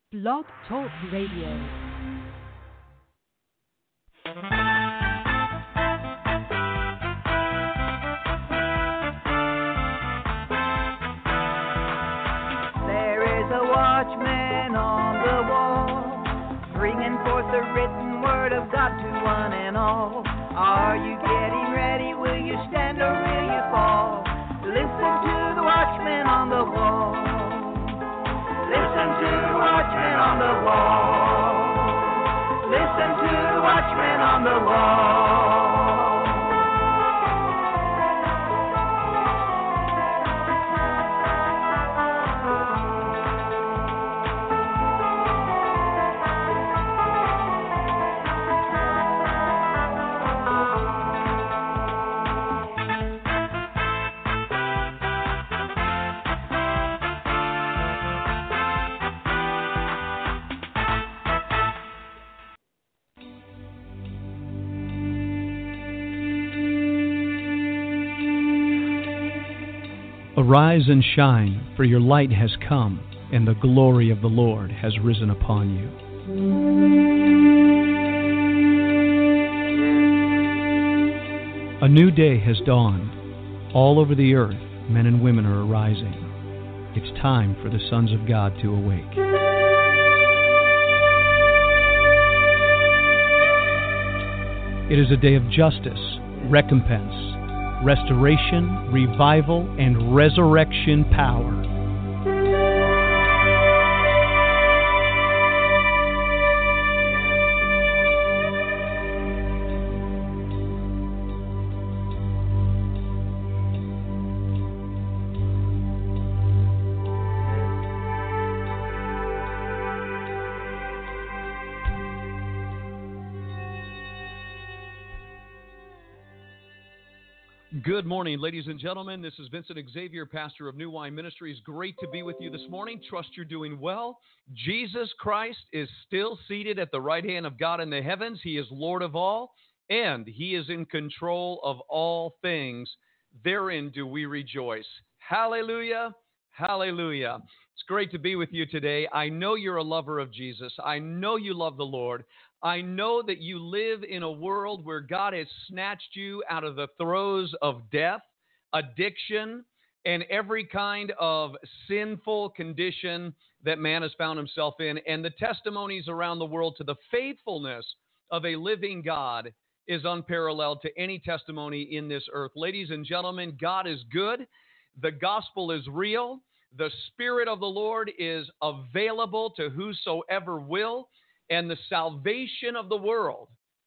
Blog Talk Radio. Watchman on the wall, bringing forth the written word of God to one and all. Are you getting ready? Will you stand or will you fall? Listen to the watchman on the wall. Listen to the watchman on the wall. Listen to the watchman on the wall. Arise and shine, for your light has come, and the glory of the Lord has risen upon you. A new day has dawned. All over the earth, men and women are arising. It's time for the sons of God to awake. It is a day of justice, recompense, restoration, revival, and resurrection power. Good morning, ladies and gentlemen. This is Vincent Xavier, pastor of New Wine Ministries. Great to be with you this morning. Trust you're doing well. Jesus Christ is still seated at the right hand of God in the heavens. He is Lord of all, and He is in control of all things. Therein do we rejoice. Hallelujah, hallelujah. It's great to be with you today. I know you're a lover of Jesus. I know you love the Lord. I know that you live in a world where God has snatched you out of the throes of death, addiction, and every kind of sinful condition that man has found himself in. And the testimonies around the world to the faithfulness of a living God is unparalleled to any testimony in this earth. Ladies and gentlemen, God is good. The gospel is real. The Spirit of the Lord is available to whosoever will. And the salvation of the world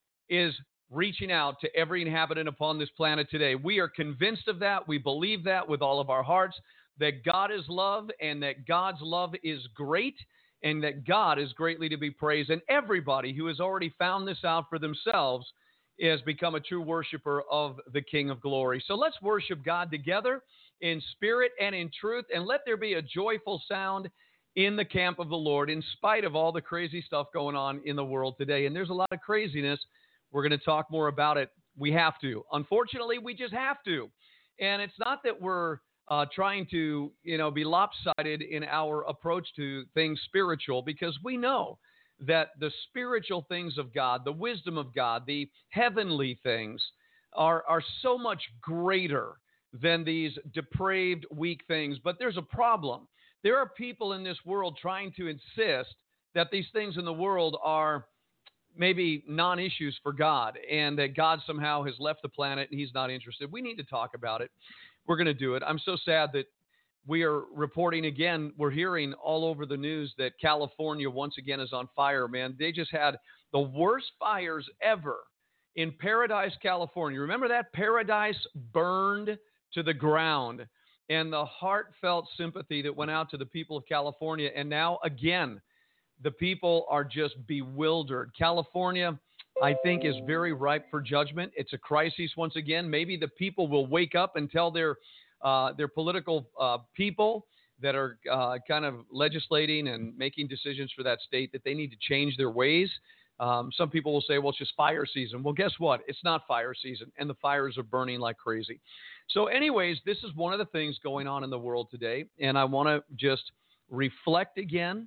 is reaching out to every inhabitant upon this planet today. We are convinced of that. We believe that with all of our hearts, that God is love and that God's love is great and that God is greatly to be praised. And everybody who has already found this out for themselves has become a true worshiper of the King of Glory. So let's worship God together in spirit and in truth, and let there be a joyful sound in the camp of the Lord, in spite of all the crazy stuff going on in the world today. And there's a lot of craziness. We're going to talk more about it. We have to. Unfortunately, we just have to. And it's not that we're trying to, be lopsided in our approach to things spiritual, because we know that the spiritual things of God, the wisdom of God, the heavenly things are so much greater than these depraved, weak things. But there's a problem. There are people in this world trying to insist that these things in the world are maybe non-issues for God and that God somehow has left the planet and He's not interested. We need to talk about it. We're going to do it. I'm so sad that we are reporting again, we're hearing all over the news that California once again is on fire, man. They just had the worst fires ever in Paradise, California. Remember that? Paradise burned to the ground. And the heartfelt sympathy that went out to the people of California. And now, again, the people are just bewildered. California, I think, is very ripe for judgment. It's a crisis once again. Maybe the people will wake up and tell their political people that are kind of legislating and making decisions for that state that they need to change their ways. Some people will say, well, it's just fire season. Well, guess what? It's not fire season, and the fires are burning like crazy. So anyways, this is one of the things going on in the world today, and I want to just reflect again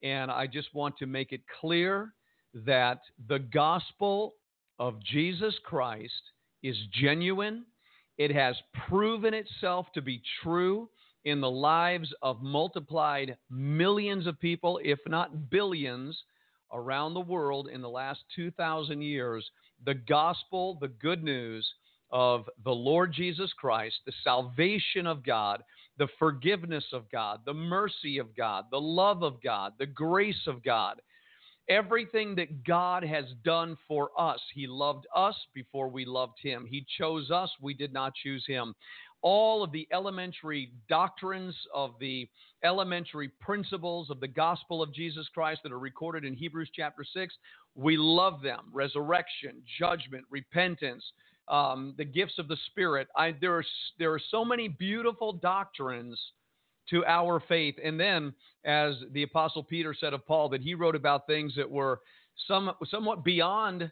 And I just want to make it clear that the gospel of Jesus Christ is genuine. It has proven itself to be true in the lives of multiplied millions of people, if not billions, around the world in the last 2,000 years. The gospel, the good news of the Lord Jesus Christ, the salvation of God, the forgiveness of God, the mercy of God, the love of God, the grace of God, everything that God has done for us. He loved us before we loved him. He chose us. We did not choose him. All of the elementary doctrines of the elementary principles of the gospel of Jesus Christ that are recorded in Hebrews chapter 6, we love them. Resurrection, judgment, repentance, the gifts of the Spirit. There are so many beautiful doctrines to our faith. And then, as the Apostle Peter said of Paul, that he wrote about things that were somewhat beyond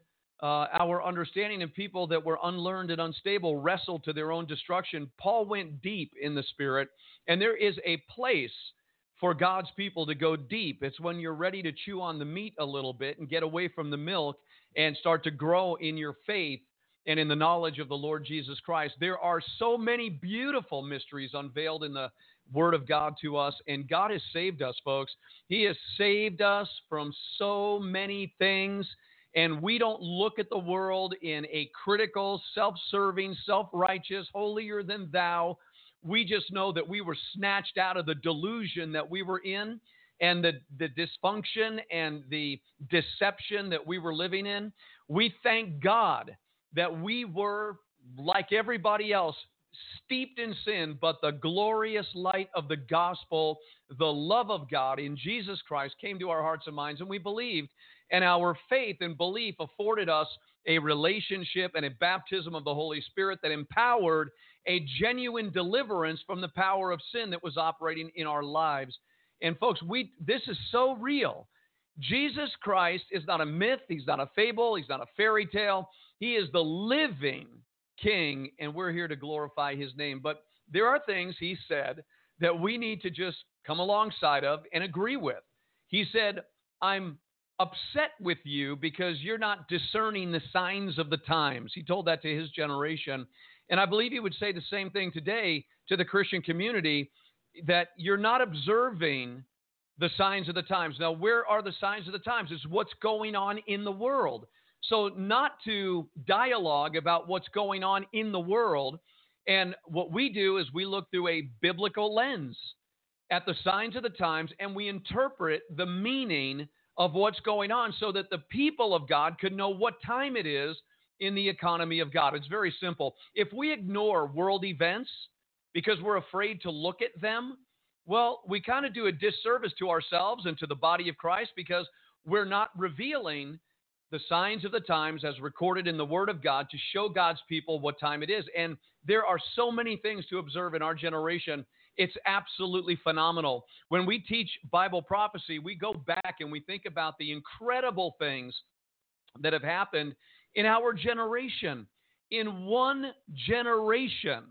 our understanding, and people that were unlearned and unstable wrestled to their own destruction. Paul went deep in the Spirit, and there is a place for God's people to go deep. It's when you're ready to chew on the meat a little bit and get away from the milk and start to grow in your faith and in the knowledge of the Lord Jesus Christ. There are so many beautiful mysteries unveiled in the Word of God to us, and God has saved us, folks. He has saved us from so many things, and we don't look at the world in a critical, self-serving, self-righteous, holier than thou. We just know that we were snatched out of the delusion that we were in, and the dysfunction and the deception that we were living in. We thank God that we were, like everybody else, steeped in sin, but the glorious light of the gospel, the love of God in Jesus Christ came to our hearts and minds, and we believed, and our faith and belief afforded us a relationship and a baptism of the Holy Spirit that empowered a genuine deliverance from the power of sin that was operating in our lives. And folks, this is so real. Jesus Christ is not a myth. He's not a fable. He's not a fairy tale. He is the living King, and we're here to glorify his name. But there are things he said that we need to just come alongside of and agree with. He said, I'm upset with you because you're not discerning the signs of the times. He told that to his generation. And I believe he would say the same thing today to the Christian community, that you're not observing the signs of the times. Now, where are the signs of the times? It's what's going on in the world. So not to dialogue about what's going on in the world. And what we do is we look through a biblical lens at the signs of the times, and we interpret the meaning of what's going on so that the people of God could know what time it is in the economy of God. It's very simple. If we ignore world events because we're afraid to look at them, well, we kind of do a disservice to ourselves and to the body of Christ, because we're not revealing the signs of the times as recorded in the Word of God to show God's people what time it is. And there are so many things to observe in our generation. It's absolutely phenomenal. When we teach Bible prophecy, we go back and we think about the incredible things that have happened in our generation. In one generation.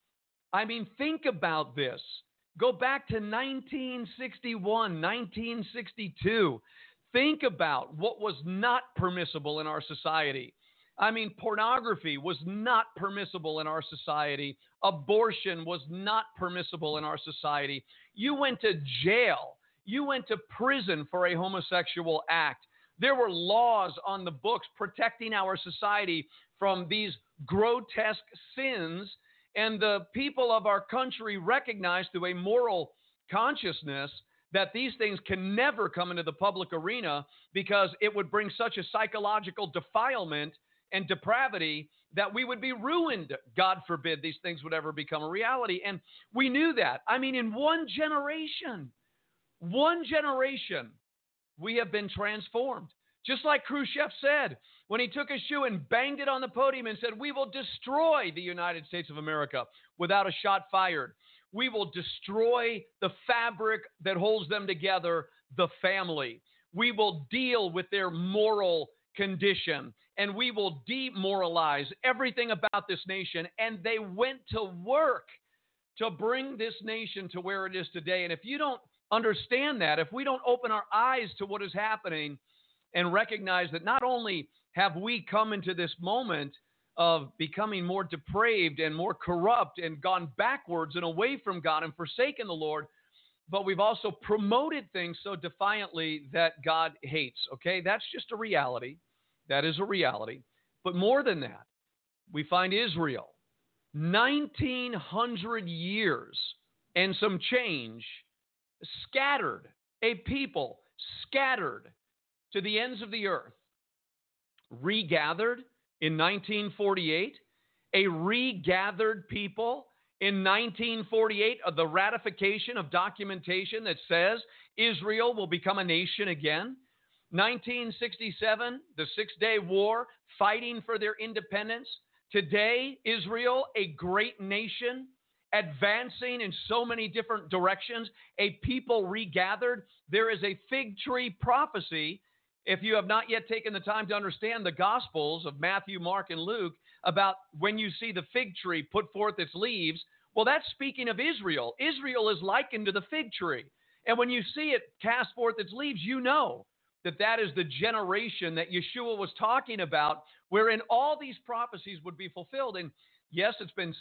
I mean, think about this. Go back to 1961, 1962. Think about what was not permissible in our society. I mean, pornography was not permissible in our society. Abortion was not permissible in our society. You went to jail. You went to prison for a homosexual act. There were laws on the books protecting our society from these grotesque sins, and the people of our country recognized through a moral consciousness that these things can never come into the public arena because it would bring such a psychological defilement and depravity that we would be ruined. God forbid these things would ever become a reality. And we knew that. I mean, in one generation, we have been transformed. Just like Khrushchev said when he took his shoe and banged it on the podium and said, "We will destroy the United States of America without a shot fired. We will destroy the fabric that holds them together, the family. We will deal with their moral condition, and we will demoralize everything about this nation." And they went to work to bring this nation to where it is today. And if you don't understand that, if we don't open our eyes to what is happening and recognize that not only have we come into this moment of becoming more depraved and more corrupt and gone backwards and away from God and forsaken the Lord, but we've also promoted things so defiantly that God hates, okay? That's just a reality. That is a reality. But more than that, we find Israel, 1,900 years and some change, scattered, a people scattered to the ends of the earth, regathered in 1948, a regathered people in 1948 of the ratification of documentation that says Israel will become a nation again. 1967, the Six-Day War, fighting for their independence. Today, Israel, a great nation, advancing in so many different directions, a people regathered. There is a fig tree prophecy, if you have not yet taken the time to understand the Gospels of Matthew, Mark, and Luke, about when you see the fig tree put forth its leaves. Well, that's speaking of Israel. Israel is likened to the fig tree. And when you see it cast forth its leaves, you know that that is the generation that Yeshua was talking about, wherein all these prophecies would be fulfilled. And yes, it's been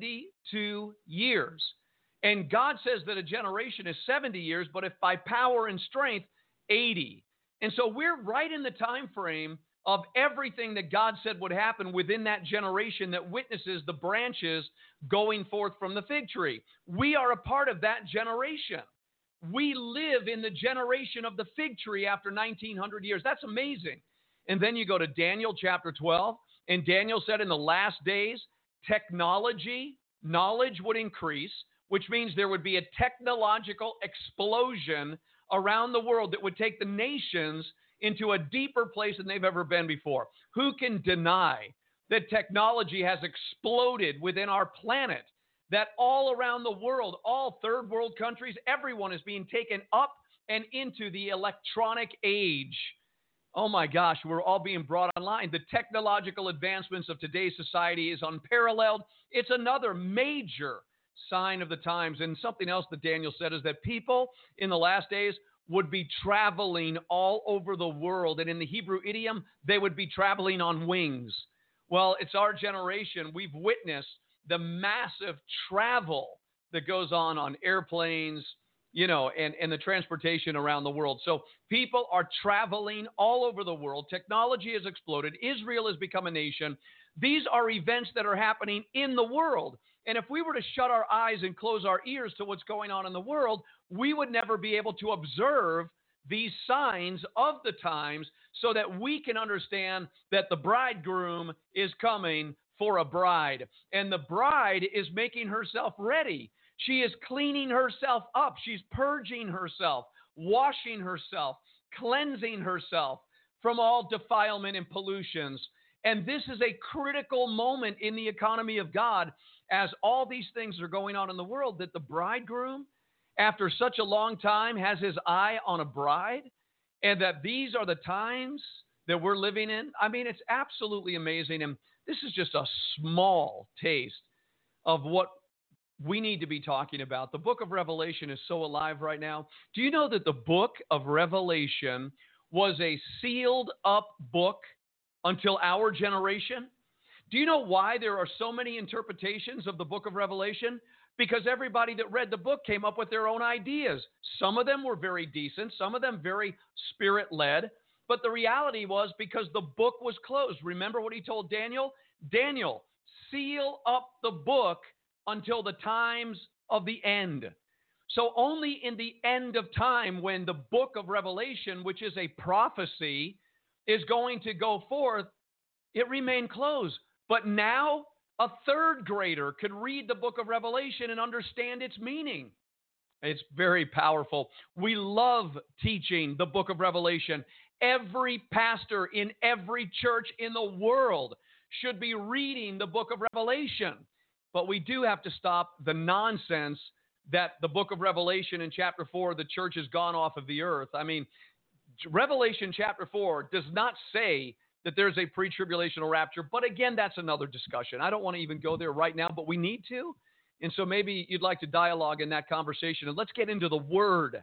72 years. And God says that a generation is 70 years, but if by power and strength, 80. And so we're right in the time frame of everything that God said would happen within that generation that witnesses the branches going forth from the fig tree. We are a part of that generation. We live in the generation of the fig tree after 1,900 years. That's amazing. And then you go to Daniel chapter 12, and Daniel said in the last days, technology, knowledge would increase, which means there would be a technological explosion around the world that would take the nations into a deeper place than they've ever been before. Who can deny that technology has exploded within our planet, that all around the world, all third world countries, everyone is being taken up and into the electronic age? Oh my gosh, we're all being brought online. The technological advancements of today's society is unparalleled. It's another major sign of the times. And something else that Daniel said is that people in the last days would be traveling all over the world. And in the Hebrew idiom, they would be traveling on wings. Well, it's our generation. We've witnessed the massive travel that goes on airplanes, and the transportation around the world. So people are traveling all over the world. Technology has exploded. Israel has become a nation. These are events that are happening in the world. And if we were to shut our eyes and close our ears to what's going on in the world, we would never be able to observe these signs of the times so that we can understand that the bridegroom is coming for a bride. And the bride is making herself ready. She is cleaning herself up. She's purging herself, washing herself, cleansing herself from all defilement and pollutions. And this is a critical moment in the economy of God as all these things are going on in the world, that the bridegroom, after such a long time, has his eye on a bride, and that these are the times that we're living in. I mean, it's absolutely amazing. And this is just a small taste of what we need to be talking about. The book of Revelation is so alive right now. Do you know that the book of Revelation was a sealed up book until our generation? Do you know why there are so many interpretations of the book of Revelation? Because everybody that read the book came up with their own ideas. Some of them were very decent, some of them very spirit-led. But the reality was, because the book was closed. Remember what he told Daniel? Daniel, seal up the book until the times of the end. So only in the end of time, when the book of Revelation, which is a prophecy, is going to go forth, it remained closed. But now a third grader could read the book of Revelation and understand its meaning. It's very powerful. We love teaching the book of Revelation. Every pastor in every church in the world should be reading the book of Revelation. But we do have to stop the nonsense that the book of Revelation in chapter 4, the church has gone off of the earth. I mean, Revelation chapter 4 does not say that there's a pre-tribulational rapture. But again, that's another discussion. I don't want to even go there right now, but we need to. And so maybe you'd like to dialogue in that conversation. And let's get into the Word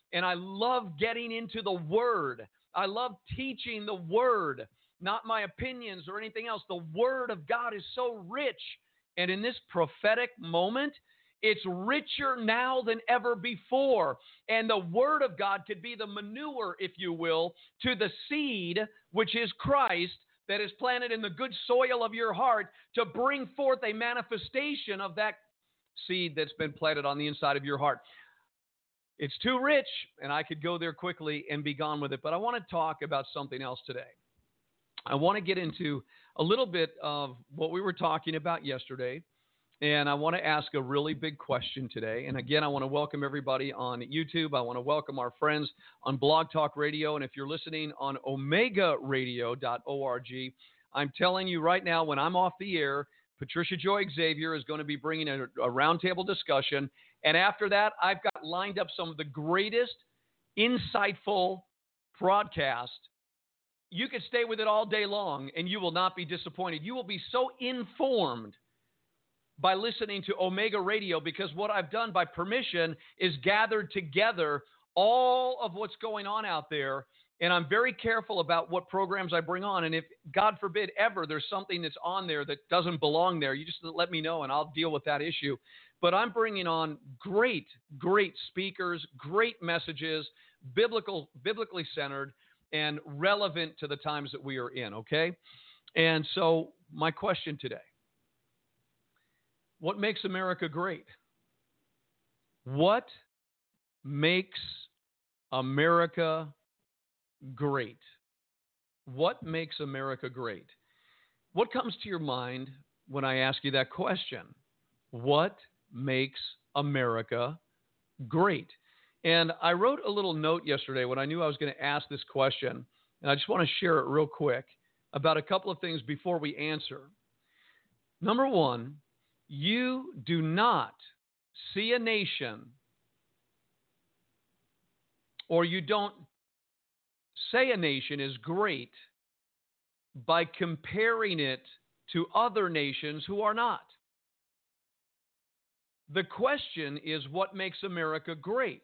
and I love getting into the Word. I love teaching the Word, not my opinions or anything else. The Word of God is so rich. And in this prophetic moment, it's richer now than ever before. And the Word of God could be the manure, if you will, to the seed, which is Christ, that is planted in the good soil of your heart to bring forth a manifestation of that seed that's been planted on the inside of your heart. It's too rich, and I could go there quickly and be gone with it. But I want to talk about something else today. I want to get into a little bit of what we were talking about yesterday. And I want to ask a really big question today. And again, I want to welcome everybody on YouTube. I want to welcome our friends on Blog Talk Radio. And if you're listening on omegaradio.org, I'm telling you right now, when I'm off the air, Patricia Joy Xavier is going to be bringing a roundtable discussion. And after that, I've got lined up some of the greatest, insightful broadcasts. You could stay with it all day long, and you will not be disappointed. You will be so informed by listening to Omega Radio, because what I've done by permission is gathered together all of what's going on out there, and I'm very careful about what programs I bring on. And if, God forbid, ever there's something that's on there that doesn't belong there, you just let me know, and I'll deal with that issue. But I'm bringing on great, great speakers, great messages, biblically centered, and relevant to the times that we are in, okay? And so my question today: what makes America great? What makes America great? What makes America great? What comes to your mind when I ask you that question? What makes America great? And I wrote a little note yesterday when I knew I was going to ask this question, and I just want to share it real quick about a couple of things before we answer. Number one, you do not see a nation, or you don't say a nation is great by comparing it to other nations who are not. The question is, what makes America great?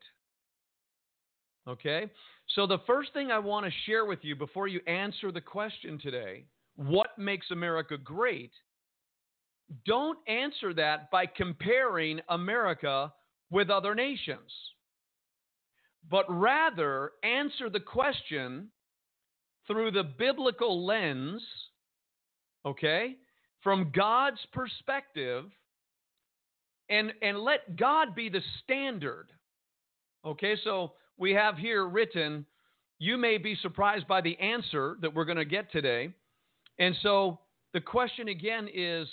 Okay? So the first thing I want to share with you before you answer the question today, what makes America great? Don't answer that by comparing America with other nations, but rather answer the question through the biblical lens, okay, from God's perspective, and let God be the standard. Okay, so we have here written, you may be surprised by the answer that we're going to get today. And so the question again is,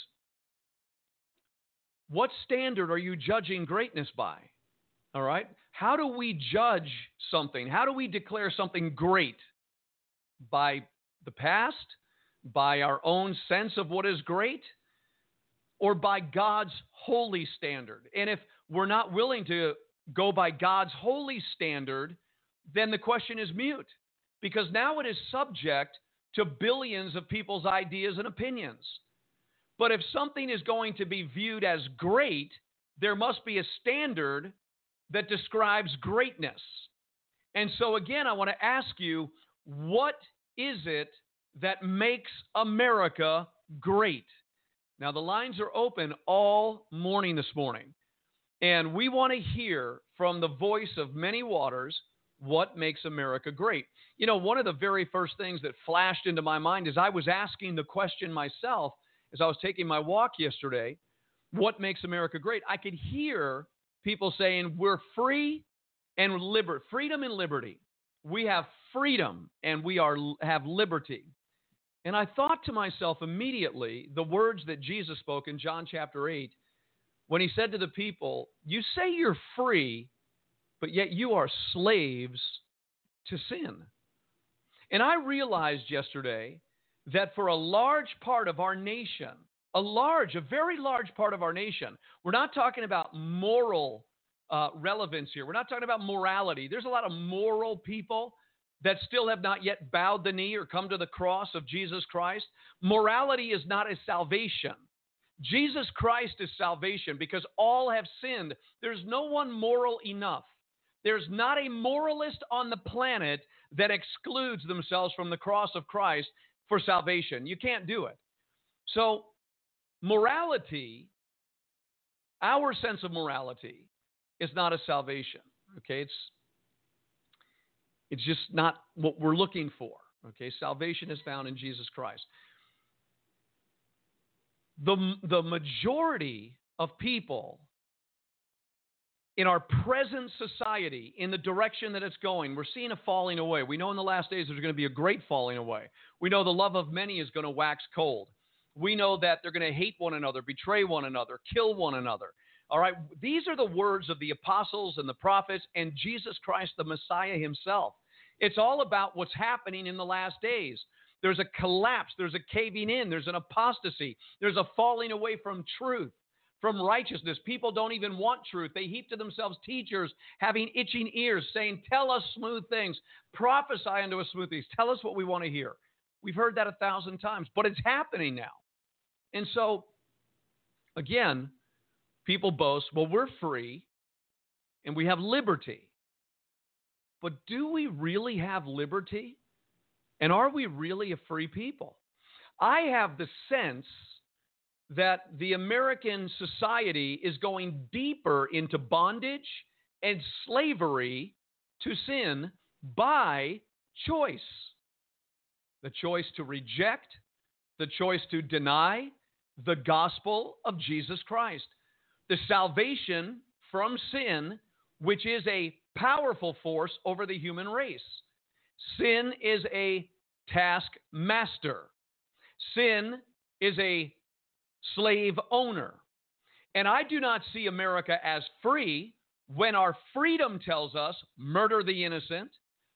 what standard are you judging greatness by? All right? How do we judge something? How do we declare something great? By the past? By our own sense of what is great? Or by God's holy standard? And if we're not willing to go by God's holy standard, then the question is mute, because now it is subject to billions of people's ideas and opinions. But if something is going to be viewed as great, there must be a standard that describes greatness. And so again, I want to ask you, what is it that makes America great? Now, the lines are open all morning this morning, and we want to hear from the voice of many waters what makes America great. You know, one of the very first things that flashed into my mind as I was asking the question myself, as I was taking my walk yesterday, what makes America great? I could hear people saying, we're free and freedom and liberty. We have freedom and we have liberty. And I thought to myself immediately the words that Jesus spoke in John chapter 8, when he said to the people, you say you're free, but yet you are slaves to sin. And I realized yesterday that for a large part of our nation, a very large part of our nation, we're not talking about moral relevance here. We're not talking about morality. There's a lot of moral people that still have not yet bowed the knee or come to the cross of Jesus Christ. Morality is not a salvation. Jesus Christ is salvation, because all have sinned. There's no one moral enough There's not a moralist on the planet that excludes themselves from the cross of Christ for salvation. You can't do it. So morality, our sense of morality, is not a salvation. Okay, it's just not what we're looking for. Okay, salvation is found in Jesus Christ. The majority of people in our present society, in the direction that it's going, we're seeing a falling away. We know in the last days there's going to be a great falling away. We know the love of many is going to wax cold. We know that they're going to hate one another, betray one another, kill one another. All right, these are the words of the apostles and the prophets and Jesus Christ, the Messiah himself. It's all about what's happening in the last days. There's a collapse. There's a caving in. There's an apostasy. There's a falling away from truth, from righteousness. People don't even want truth. They heap to themselves teachers having itching ears saying, tell us smooth things. Prophesy unto us smooth things. Tell us what we want to hear. We've heard that 1,000 times, but it's happening now. And so, again, people boast, well, we're free and we have liberty. But do we really have liberty? And are we really a free people? I have the sense that the American society is going deeper into bondage and slavery to sin by choice. The choice to reject, the choice to deny the gospel of Jesus Christ. The salvation from sin, which is a powerful force over the human race. Sin is a taskmaster. Sin is a slave owner. And I do not see America as free when our freedom tells us murder the innocent,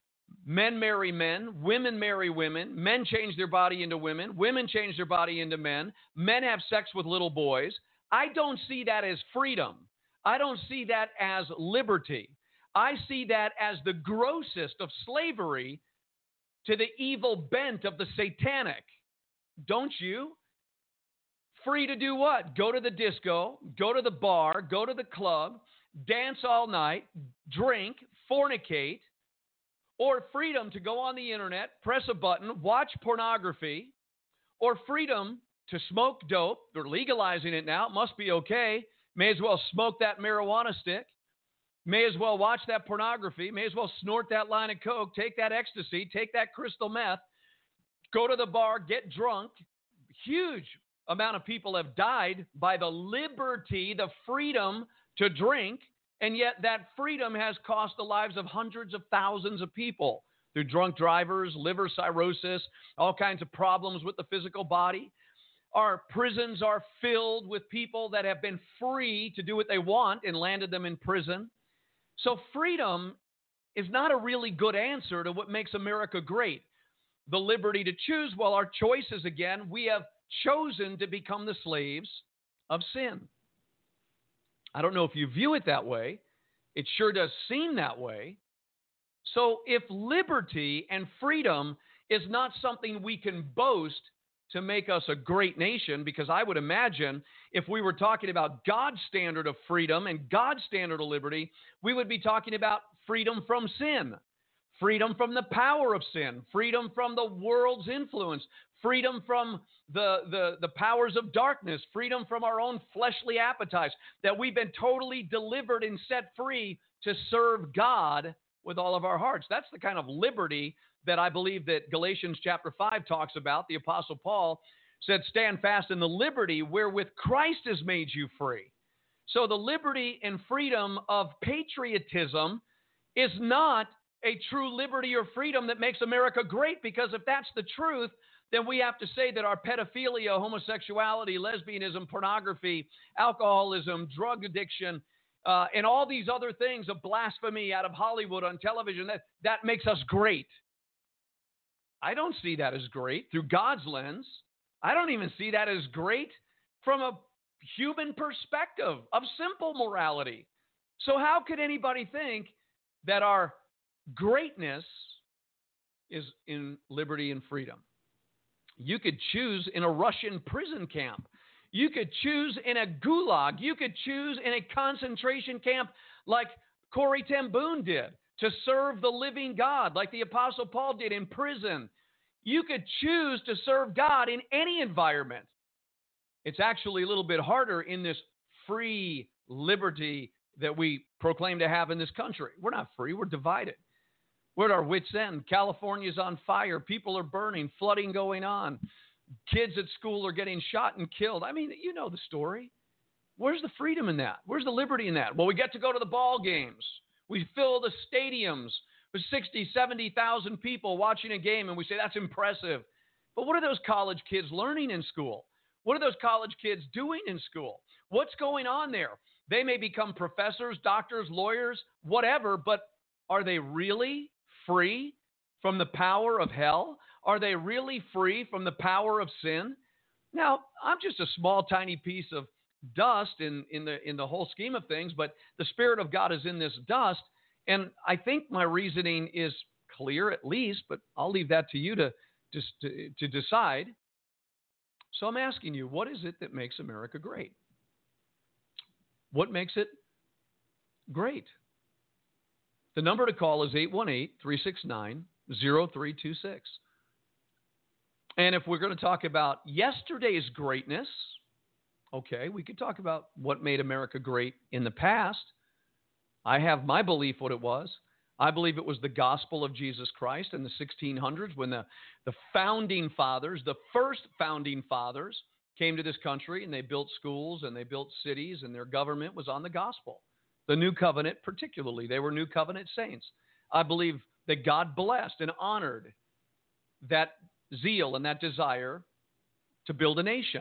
men marry men, women marry women, men change their body into women, women change their body into men have sex with little boys. I don't see that as freedom. I don't see that as liberty. I see that as the grossest of slavery to the evil bent of the satanic. Don't you? Free to do what? Go to the disco, go to the bar, go to the club, dance all night, drink, fornicate, or freedom to go on the internet, press a button, watch pornography, or freedom to smoke dope. They're legalizing it now. It must be okay. May as well smoke that marijuana stick. May as well watch that pornography. May as well snort that line of coke, take that ecstasy, take that crystal meth, go to the bar, get drunk. Huge amount of people have died by the liberty, the freedom to drink, and yet that freedom has cost the lives of hundreds of thousands of people through drunk drivers, liver cirrhosis, all kinds of problems with the physical body. Our prisons are filled with people that have been free to do what they want and landed them in prison. So freedom is not a really good answer to what makes America great. The liberty to choose, well, our choices again, we have chosen to become the slaves of sin. I don't know if you view it that way. It sure does seem that way. So if liberty and freedom is not something we can boast to make us a great nation, because I would imagine if we were talking about God's standard of freedom and God's standard of liberty, we would be talking about freedom from sin, freedom from the power of sin, freedom from the world's influence, freedom from the powers of darkness, freedom from our own fleshly appetites, that we've been totally delivered and set free to serve God with all of our hearts. That's the kind of liberty that I believe that Galatians chapter 5 talks about. The Apostle Paul said, stand fast in the liberty wherewith Christ has made you free. So the liberty and freedom of patriotism is not a true liberty or freedom that makes America great, because if that's the truth, then we have to say that our pedophilia, homosexuality, lesbianism, pornography, alcoholism, drug addiction, and all these other things of blasphemy out of Hollywood on television, that makes us great. I don't see that as great through God's lens. I don't even see that as great from a human perspective of simple morality. So how could anybody think that our greatness is in liberty and freedom? You could choose in a Russian prison camp. You could choose in a gulag. You could choose in a concentration camp like Corrie ten Boom did, to serve the living God, like the Apostle Paul did in prison. You could choose to serve God in any environment. It's actually a little bit harder in this free liberty that we proclaim to have in this country. We're not free. We're divided. We're at our wits' end. California's on fire. People are burning, flooding going on. Kids at school are getting shot and killed. I mean, you know the story. Where's the freedom in that? Where's the liberty in that? Well, we get to go to the ball games. We fill the stadiums with 60, 70,000 people watching a game, and we say that's impressive. But what are those college kids learning in school? What are those college kids doing in school? What's going on there? They may become professors, doctors, lawyers, whatever, but are they really free from the power of hell? Are they really free from the power of sin? Now, I'm just a small, tiny piece of dust in the whole scheme of things, but the Spirit of God is in this dust, and I think my reasoning is clear at least, but I'll leave that to you to decide. So I'm asking you, what is it that makes America great? What makes it great? The number to call is 818-369-0326. And if we're going to talk about yesterday's greatness, okay, we could talk about what made America great in the past. I have my belief what it was. I believe it was the gospel of Jesus Christ in the 1600s when the founding fathers, the first founding fathers, came to this country and they built schools and they built cities and their government was on the gospel. The New Covenant particularly. They were New Covenant saints. I believe that God blessed and honored that zeal and that desire to build a nation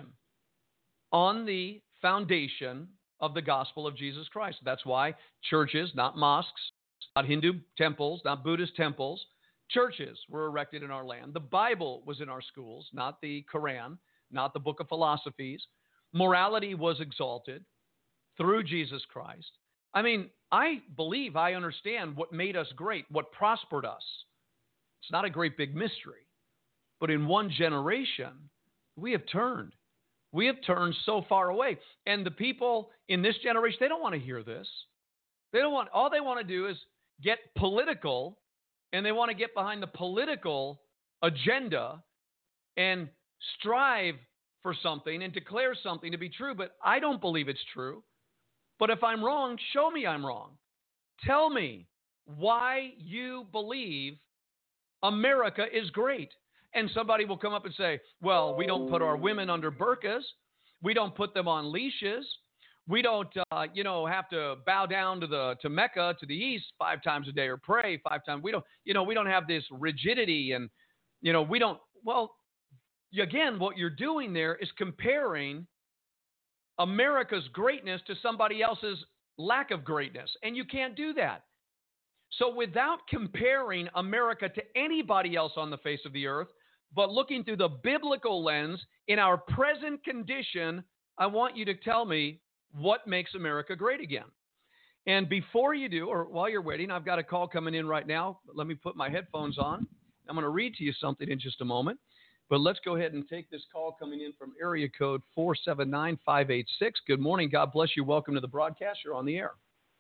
on the foundation of the gospel of Jesus Christ. That's why churches, not mosques, not Hindu temples, not Buddhist temples, churches were erected in our land. The Bible was in our schools, not the Quran, not the book of philosophies. Morality was exalted through Jesus Christ. I mean, I believe I understand what made us great, what prospered us. It's not a great big mystery. But in one generation, we have turned. We have turned so far away. And the people in this generation, they don't want to hear this. All they want to do is get political, and they want to get behind the political agenda and strive for something and declare something to be true. But I don't believe it's true. But if I'm wrong, show me I'm wrong. Tell me why you believe America is great. And somebody will come up and say, well, we don't put our women under burqas. We don't put them on leashes. We don't, have to bow down to Mecca, to the east 5 times a day or pray 5 times. We don't have this rigidity and, we don't. Well, again, what you're doing there is comparing America's greatness to somebody else's lack of greatness. And you can't do that. So without comparing America to anybody else on the face of the earth, but looking through the biblical lens in our present condition, I want you to tell me what makes America great again. And before you do, or while you're waiting, I've got a call coming in right now. Let me put my headphones on. I'm going to read to you something in just a moment. But let's go ahead and take this call coming in from area code 479586. Good morning. God bless you. Welcome to the broadcast. You're on the air.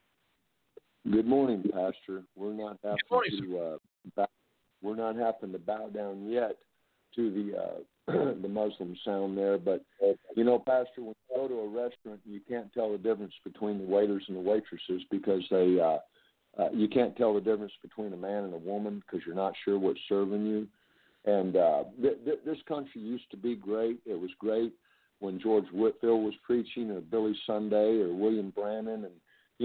Good morning, Pastor. We're not having to bow down yet to the Muslim sound there, but Pastor, when you go to a restaurant, you can't tell the difference between the waiters and the waitresses because you can't tell the difference between a man and a woman because you're not sure what's serving you. And this country used to be great. It was great when George Whitefield was preaching, or Billy Sunday, or William Brannan, and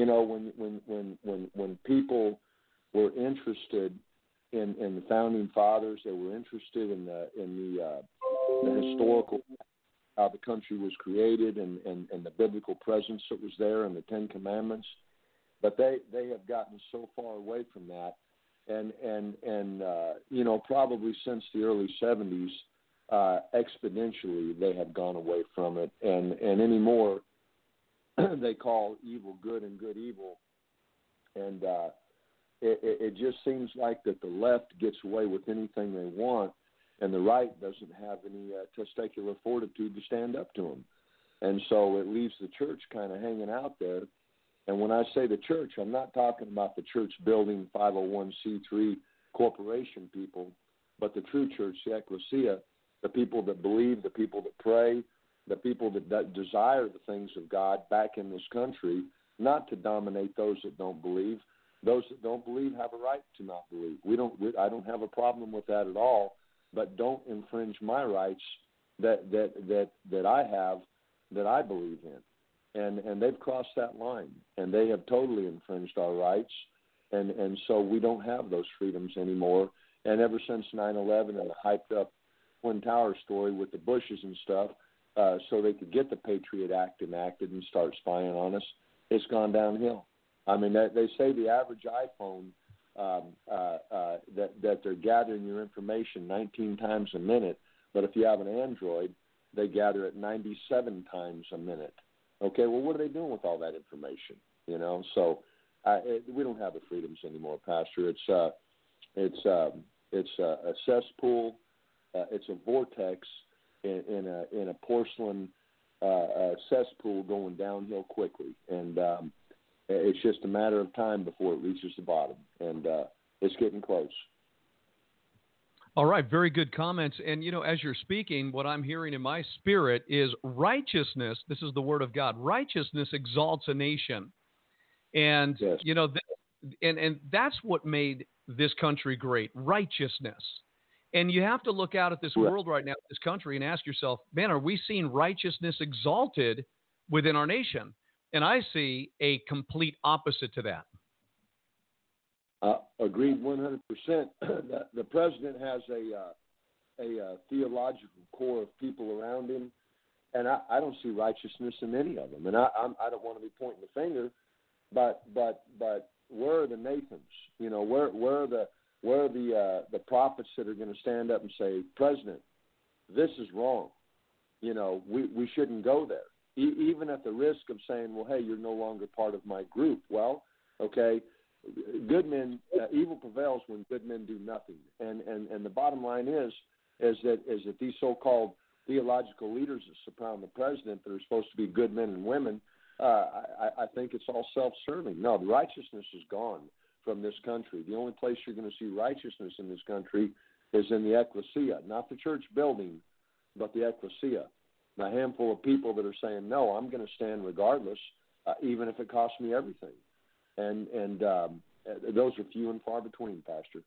when people were interested in the founding fathers, they were interested in the historical, how the country was created, and the biblical presence that was there, and the Ten Commandments. But they have gotten so far away from that, and probably since the early 70s, exponentially they have gone away from it, and anymore they call evil good and good evil, and it just seems like that the left gets away with anything they want, and the right doesn't have any testicular fortitude to stand up to them. And so it leaves the church kind of hanging out there. And when I say the church, I'm not talking about the church building 501c3 corporation people, but the true church, the ecclesia, the people that believe, the people that pray, the people that desire the things of God back in this country, not to dominate those that don't believe. Those that don't believe have a right to not believe. I don't have a problem with that at all, but don't infringe my rights that I have, that I believe in. And they've crossed that line, and they have totally infringed our rights, and so we don't have those freedoms anymore. And ever since 9/11 and the hyped up Twin Towers story with the Bushes and stuff, so they could get the Patriot Act enacted and start spying on us, it's gone downhill. I mean, they say the average iPhone that they're gathering your information 19 times a minute, but if you have an Android, they gather it 97 times a minute. Okay, well, what are they doing with all that information? You know, so we don't have the freedoms anymore, Pastor. It's a cesspool. It's a vortex in a porcelain cesspool going downhill quickly, and it's just a matter of time before it reaches the bottom, and it's getting close. All right, very good comments. And, you know, as you're speaking, what I'm hearing in my spirit is righteousness. This is the word of God. Righteousness exalts a nation. And, yes. You know, and that's what made this country great, righteousness. And you have to look out at this world right now, this country, and ask yourself, man, are we seeing righteousness exalted within our nation? And I see a complete opposite to that. Agreed 100%. The president has a theological core of people around him, and I don't see righteousness in any of them. And I don't want to be pointing the finger, but where are the Nathans? You know, where are the prophets that are going to stand up and say, President, this is wrong. You know, we shouldn't go there. Even at the risk of saying, well, hey, you're no longer part of my group. Well, okay, good men, evil prevails when good men do nothing. And the bottom line is that these so-called theological leaders that surround the president that are supposed to be good men and women, I think it's all self-serving. No, the righteousness is gone from this country. The only place you're going to see righteousness in this country is in the ecclesia, not the church building, but the ecclesia. A handful of people that are saying, no, I'm going to stand regardless, even if it costs me everything. And those are few and far between, Pastor.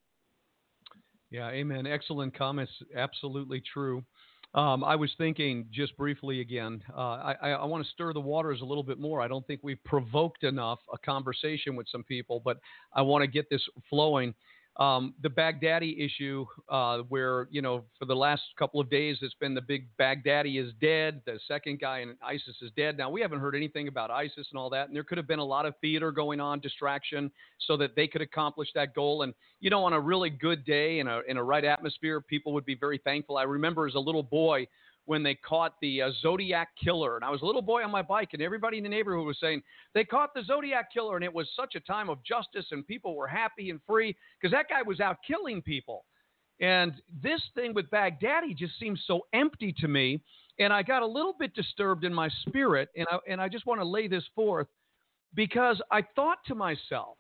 Yeah, amen. Excellent comments. Absolutely true. I was thinking just briefly again, I want to stir the waters a little bit more. I don't think we've provoked enough a conversation with some people, but I want to get this flowing. The Baghdadi issue, where, you know, for the last couple of days, it's been the big Baghdadi is dead. The second guy in ISIS is dead. Now, we haven't heard anything about ISIS and all that. And there could have been a lot of theater going on, distraction, so that they could accomplish that goal. And, you know, on a really good day, in a right atmosphere, people would be very thankful. I remember as a little boy when they caught the Zodiac killer. And I was a little boy on my bike, and everybody in the neighborhood was saying, they caught the Zodiac killer, and it was such a time of justice, and people were happy and free because that guy was out killing people. And this thing with Baghdadi just seems so empty to me, and I got a little bit disturbed in my spirit, and I just want to lay this forth, because I thought to myself,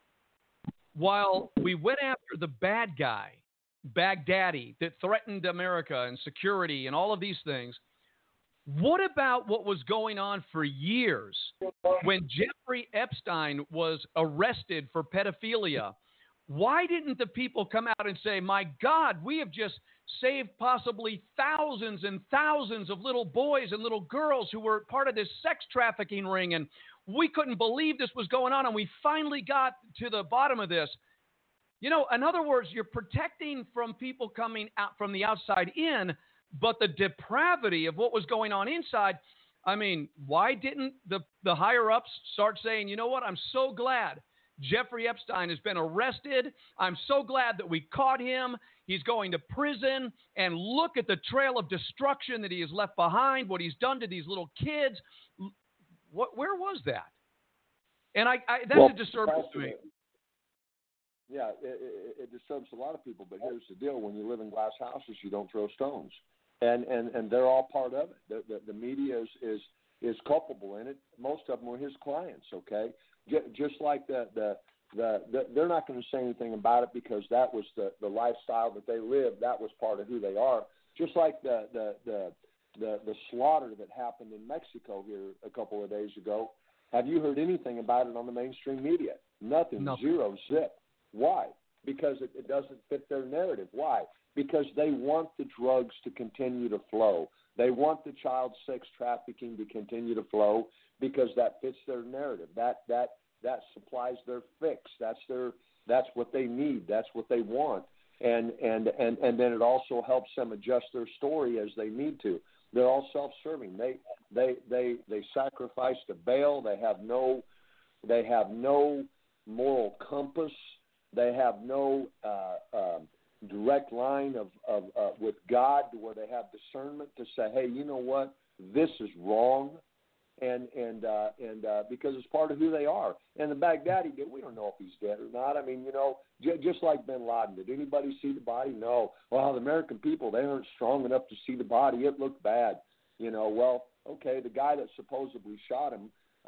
while we went after the bad guy, Baghdadi, that threatened America and security and all of these things, what about what was going on for years when Jeffrey Epstein was arrested for pedophilia? Why didn't the people come out and say, my God, we have just saved possibly thousands and thousands of little boys and little girls who were part of this sex trafficking ring, and we couldn't believe this was going on, and we finally got to the bottom of this. You know, in other words, you're protecting from people coming out from the outside in, but the depravity of what was going on inside, I mean, why didn't the higher-ups start saying, you know what, I'm so glad Jeffrey Epstein has been arrested. I'm so glad that we caught him. He's going to prison, and look at the trail of destruction that he has left behind, what he's done to these little kids. Where was that? And that's a disturbance to me. Yeah, it disturbs a lot of people, but here's the deal. When you live in glass houses, you don't throw stones. And they're all part of it. The media is culpable in it. Most of them were his clients, okay? Just like they're not going to say anything about it because that was the lifestyle that they lived. That was part of who they are. Just like the slaughter that happened in Mexico here a couple of days ago. Have you heard anything about it on the mainstream media? Nothing. No. Zero. Zip. Why? Because it doesn't fit their narrative. Why? Because they want the drugs to continue to flow. They want the child sex trafficking to continue to flow because that fits their narrative. That supplies their fix. That's what they need. That's what they want. And then it also helps them adjust their story as they need to. They're all self-serving. They sacrifice to Baal. They have no moral compass. They have no direct line of with God where they have discernment to say, hey, you know what, this is wrong, and because it's part of who they are. And the Baghdadi did. We don't know if he's dead or not. I mean, just like Bin Laden. Did anybody see the body? No. Well, the American people, they aren't strong enough to see the body. It looked bad. Well, okay, the guy that supposedly shot him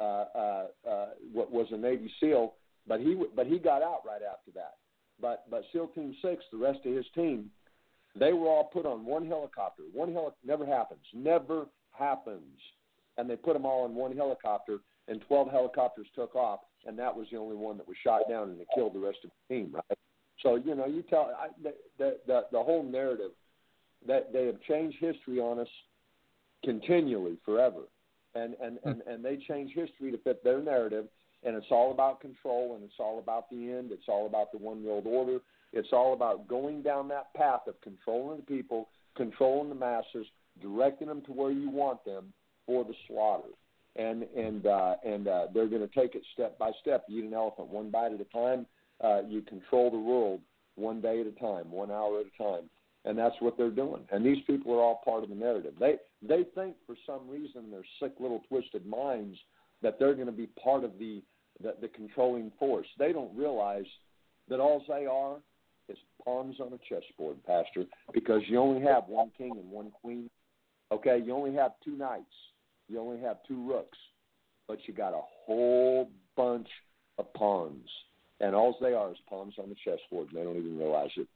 was a Navy SEAL, but he got out right after that. But SEAL Team 6, the rest of his team, they were all put on one helicopter. Never happens. And they put them all in one helicopter, and 12 helicopters took off, and that was the only one that was shot down, and it killed the rest of the team, right? So, you tell the whole narrative that they have changed history on us continually, forever. And they change history to fit their narrative, and it's all about control, and it's all about the end. It's all about the one world order. It's all about going down that path of controlling the people, controlling the masses, directing them to where you want them for the slaughter. And they're going to take it step by step. You eat an elephant one bite at a time. You control the world one day at a time, 1 hour at a time. And that's what they're doing. And these people are all part of the narrative. They think for some reason, their sick little twisted minds, that they're going to be part of the controlling force. They don't realize that all they are is pawns on a chessboard, Pastor, because you only have one king and one queen. Okay, you only have two knights. You only have two rooks. But you got a whole bunch of pawns. And all they are is pawns on the chessboard, and they don't even realize it.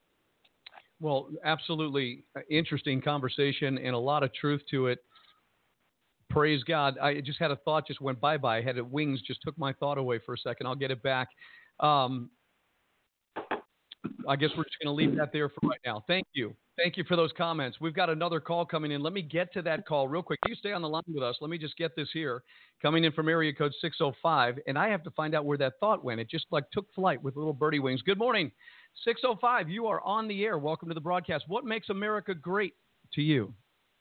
Well, absolutely interesting conversation and a lot of truth to it. Praise God. I just had a thought just went bye-bye. I had wings, just took my thought away for a second. I'll get it back. I guess we're just going to leave that there for right now. Thank you. Thank you for those comments. We've got another call coming in. Let me get to that call real quick. You stay on the line with us. Let me just get this here. Coming in from area code 605, and I have to find out where that thought went. It just took flight with little birdie wings. Good morning, 605. You are on the air. Welcome to the broadcast. What makes America great to you?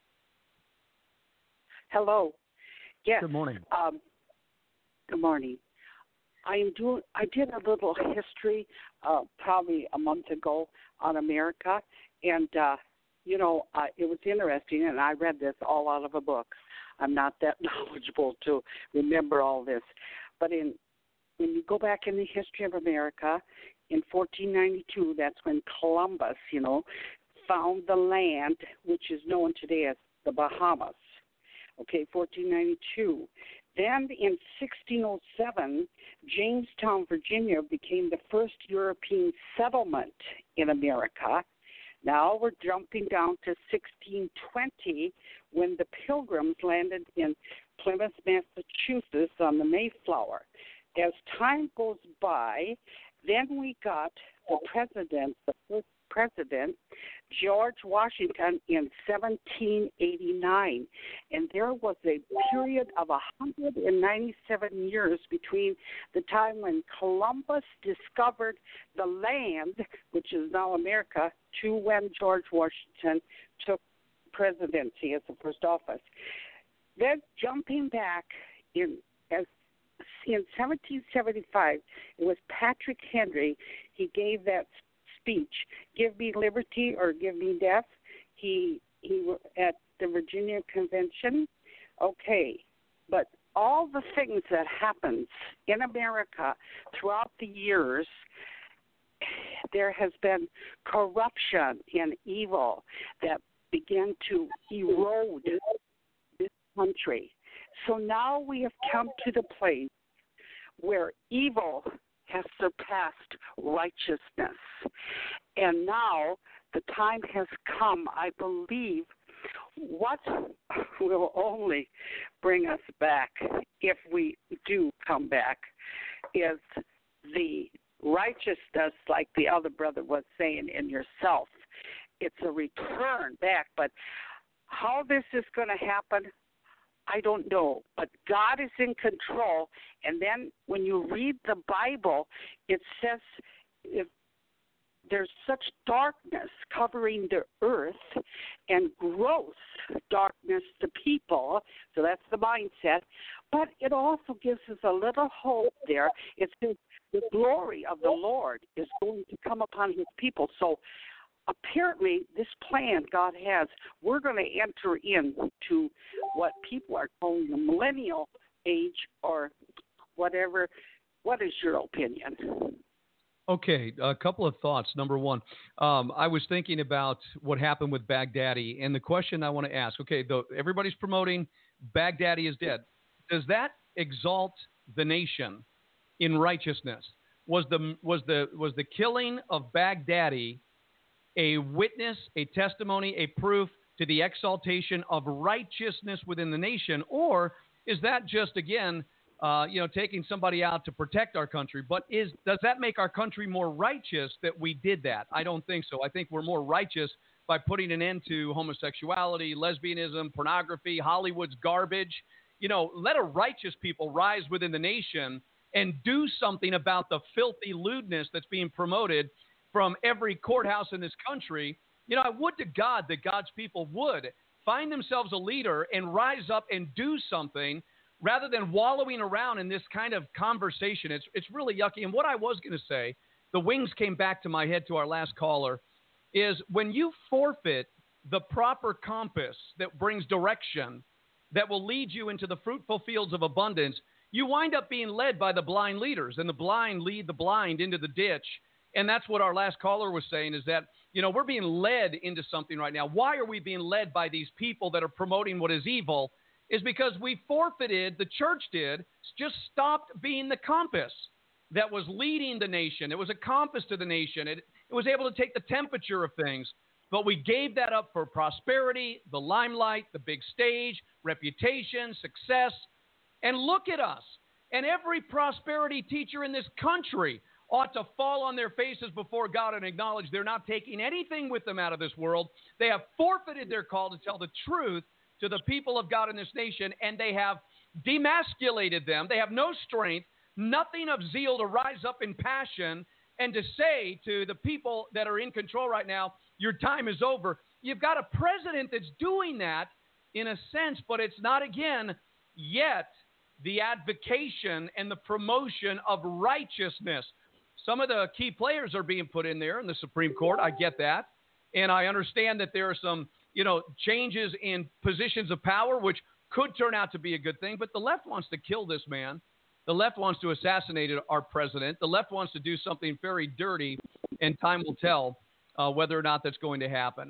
Hello. Yes. Good morning. Good morning. I did a little history probably a month ago on America, and it was interesting, and I read this all out of a book. I'm not that knowledgeable to remember all this, but when you go back in the history of America, in 1492, that's when Columbus, found the land which is known today as the Bahamas. Okay, 1492. Then in 1607, Jamestown, Virginia became the first European settlement in America. Now we're jumping down to 1620 when the Pilgrims landed in Plymouth, Massachusetts on the Mayflower. As time goes by, then we got the first president, George Washington, in 1789. And there was a period of 197 years between the time when Columbus discovered the land, which is now America, to when George Washington took presidency as the first office. Then jumping back in 1775, it was Patrick Henry. He gave that speech, "Give me liberty or give me death." He at the Virginia Convention. Okay, but all the things that happens in America throughout the years, there has been corruption and evil that began to erode this country. So now we have come to the place where evil has surpassed righteousness. And now the time has come, I believe, what will only bring us back, if we do come back, is the righteousness, like the other brother was saying, in yourself. It's a return back. But how this is going to happen, I don't know. But God is in control. And then when you read the Bible, it says if there's such darkness covering the earth and gross darkness to people, so that's the mindset, but it also gives us a little hope there. It says the glory of the Lord is going to come upon his people. So apparently this plan God has, we're going to enter into what people are calling the millennial age or whatever. What is your opinion? Okay, a couple of thoughts. Number one, I was thinking about what happened with Baghdadi, and the question I want to ask, okay, everybody's promoting Baghdadi is dead. Does that exalt the nation in righteousness? Was the killing of Baghdadi a witness, a testimony, a proof to the exaltation of righteousness within the nation, or is that just, again, taking somebody out to protect our country? But does that make our country more righteous that we did that? I don't think so. I think we're more righteous by putting an end to homosexuality, lesbianism, pornography, Hollywood's garbage. Let a righteous people rise within the nation and do something about the filthy lewdness that's being promoted from every courthouse in this country. I would to God that God's people would find themselves a leader and rise up and do something rather than wallowing around in this kind of conversation. It's really yucky. And what I was going to say, the wings came back to my head to our last caller, is when you forfeit the proper compass that brings direction, that will lead you into the fruitful fields of abundance, you wind up being led by the blind leaders, and the blind lead the blind into the ditch. And that's what our last caller was saying, is that, we're being led into something right now. Why are we being led by these people that are promoting what is evil? Is because we forfeited, the church did, just stopped being the compass that was leading the nation. It was a compass to the nation. It was able to take the temperature of things. But we gave that up for prosperity, the limelight, the big stage, reputation, success. And look at us. And every prosperity teacher in this country ought to fall on their faces before God and acknowledge they're not taking anything with them out of this world. They have forfeited their call to tell the truth to the people of God in this nation, and they have demasculated them. They have no strength, nothing of zeal to rise up in passion and to say to the people that are in control right now, your time is over. You've got a president that's doing that in a sense, but it's not, again, yet the advocation and the promotion of righteousness. Some of the key players are being put in there in the Supreme Court. I get that. And I understand that there are some, changes in positions of power, which could turn out to be a good thing. But the left wants to kill this man. The left wants to assassinate our president. The left wants to do something very dirty, and time will tell whether or not that's going to happen.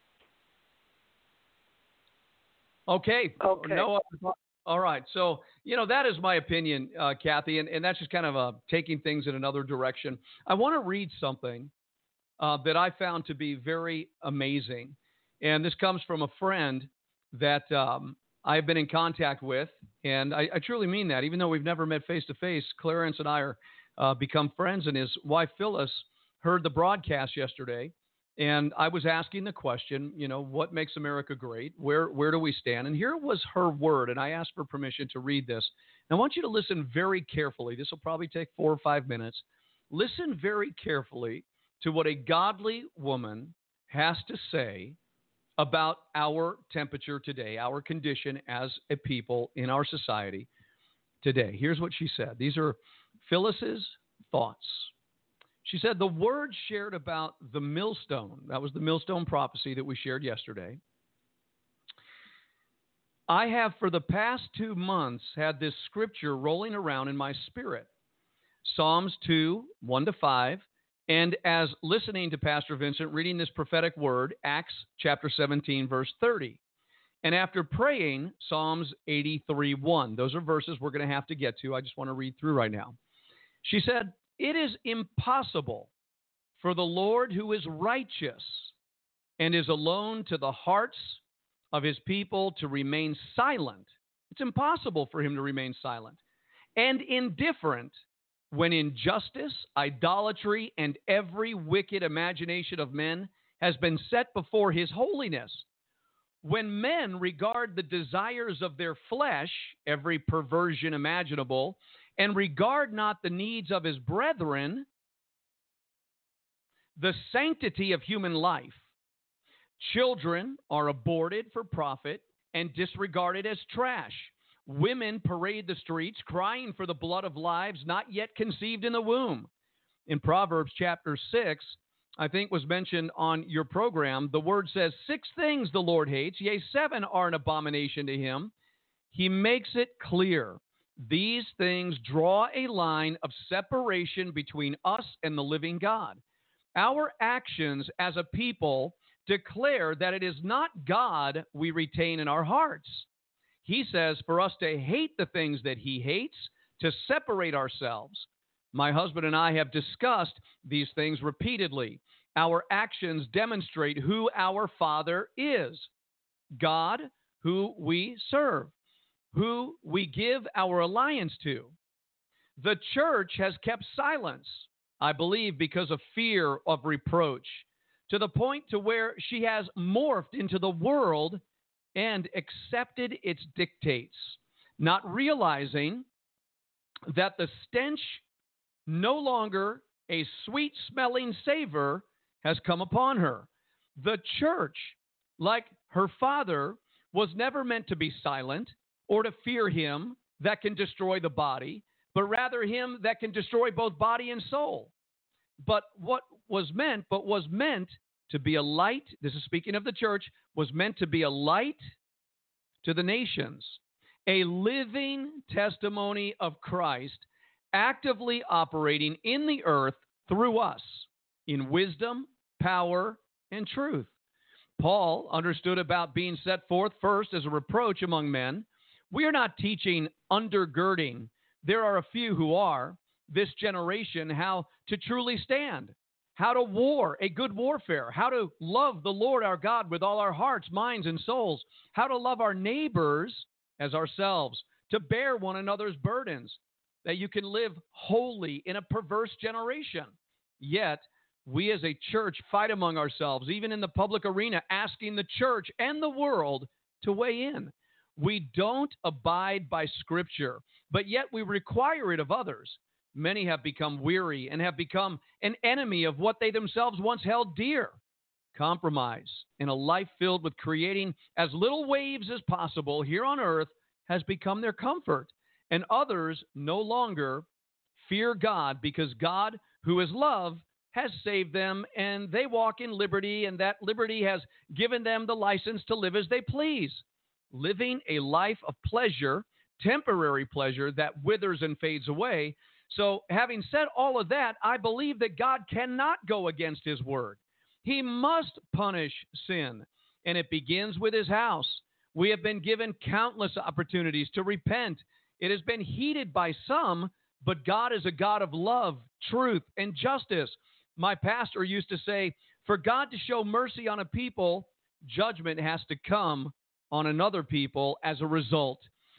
Okay. No other. All right. So, that is my opinion, Kathy, and that's just kind of taking things in another direction. I want to read something that I found to be very amazing. And this comes from a friend that I've been in contact with, and I truly mean that. Even though we've never met face-to-face, Clarence and I are become friends, and his wife, Phyllis, heard the broadcast yesterday. And I was asking the question, what makes America great? Where do we stand? And here was her word, and I asked for permission to read this. And I want you to listen very carefully. This will probably take 4 or 5 minutes. Listen very carefully to what a godly woman has to say about our temperature today, our condition as a people in our society today. Here's what she said. These are Phyllis's thoughts. She said, the word shared about the millstone, that was the millstone prophecy that we shared yesterday. I have for the past 2 months had this scripture rolling around in my spirit. Psalms 2, 1-5. And as listening to Pastor Vincent reading this prophetic word, Acts chapter 17, verse 30. And after praying Psalms 83:1, those are verses we're going to have to get to. I just want to read through right now. She said, "It is impossible for the Lord who is righteous and is alone to the hearts of his people to remain silent." It's impossible for him to remain silent and indifferent when injustice, idolatry, and every wicked imagination of men has been set before his holiness. When men regard the desires of their flesh, every perversion imaginable, and regard not the needs of his brethren, the sanctity of human life, children are aborted for profit and disregarded as trash. Women parade the streets crying for the blood of lives not yet conceived in the womb. In Proverbs chapter 6, I think was mentioned on your program, the word says, 6 things the Lord hates, yea, 7 are an abomination to him. He makes it clear. These things draw a line of separation between us and the living God. Our actions as a people declare that it is not God we retain in our hearts. He says for us to hate the things that he hates, to separate ourselves. My husband and I have discussed these things repeatedly. Our actions demonstrate who our Father is, God, who we serve, who we give our alliance to. The church has kept silence, I believe, because of fear of reproach, to the point to where she has morphed into the world and accepted its dictates, not realizing that the stench, no longer a sweet-smelling savor, has come upon her. The church, like her father, was never meant to be silent or to fear him that can destroy the body, but rather him that can destroy both body and soul. But was meant to be a light, this is speaking of the church, was meant to be a light to the nations, a living testimony of Christ, actively operating in the earth through us in wisdom, power, and truth. Paul understood about being set forth first as a reproach among men. We are not teaching undergirding. There are a few who are, this generation, how to truly stand, how to war, a good warfare, how to love the Lord our God with all our hearts, minds, and souls, how to love our neighbors as ourselves, to bear one another's burdens, that you can live holy in a perverse generation. Yet, we as a church fight among ourselves, even in the public arena, asking the church and the world to weigh in. We don't abide by Scripture, but yet we require it of others. Many have become weary and have become an enemy of what they themselves once held dear. Compromise in a life filled with creating as little waves as possible here on earth has become their comfort. And others no longer fear God because God, who is love, has saved them, and they walk in liberty, and that liberty has given them the license to live as they please, living a life of pleasure, temporary pleasure that withers and fades away. So having said all of that, I believe that God cannot go against his word. He must punish sin, and it begins with his house. We have been given countless opportunities to repent. It has been heeded by some, but God is a God of love, truth, and justice. My pastor used to say, for God to show mercy on a people, judgment has to come on another people as a result.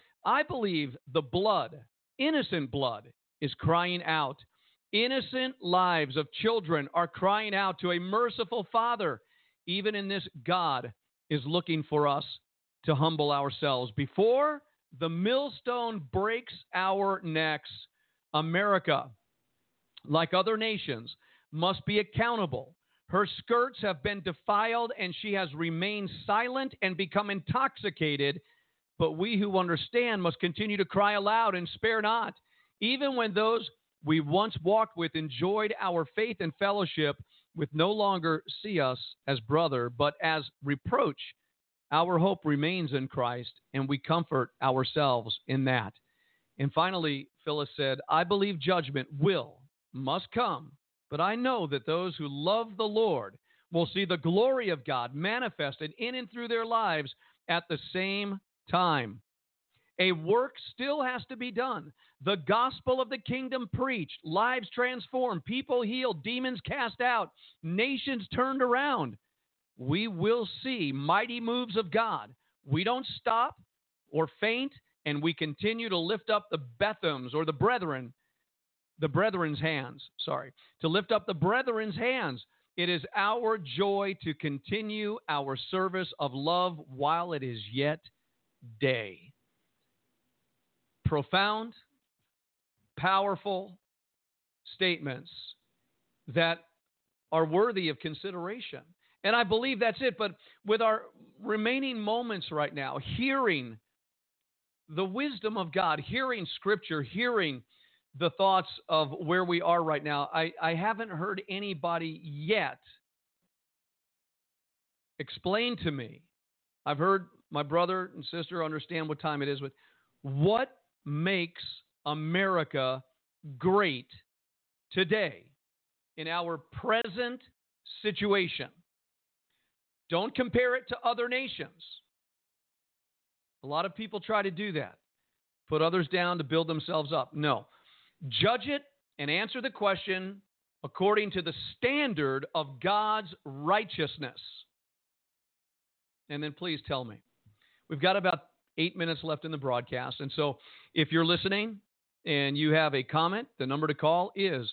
I believe the blood, innocent blood, is crying out. Innocent lives of children are crying out to a merciful Father. Even in this, God is looking for us to humble ourselves. Before the millstone breaks our necks, America, like other nations, must be accountable. Her skirts have been defiled, and she has remained silent and become intoxicated. But we who understand must continue to cry aloud and spare not. Even when those we once walked with enjoyed our faith and fellowship, with no longer see us as brother, but as reproach, our hope remains in Christ, and we comfort ourselves in that. And finally, Phyllis said, I believe judgment must come, but I know that those who love the Lord will see the glory of God manifested in and through their lives at the same time. A work still has to be done. The gospel of the kingdom preached, lives transformed, people healed, demons cast out, nations turned around. We will see mighty moves of God. We don't stop or faint, and we continue to lift up the Bethlehems or the brethren's hands. To lift up the brethren's hands. It is our joy to continue our service of love while it is yet day. Profound, powerful statements that are worthy of consideration. And I believe that's it. But with our remaining moments right now, hearing the wisdom of God, hearing Scripture, hearing the thoughts of where we are right now, I haven't heard anybody yet explain to me. I've heard my brother and sister understand what time it is, but what makes America great today in our present situation? Don't compare it to other nations. A lot of people try to do that, put others down to build themselves up. No. Judge it and answer the question according to the standard of God's righteousness. And then please tell me. We've got about 8 minutes left in the broadcast. And so if you're listening and you have a comment, the number to call is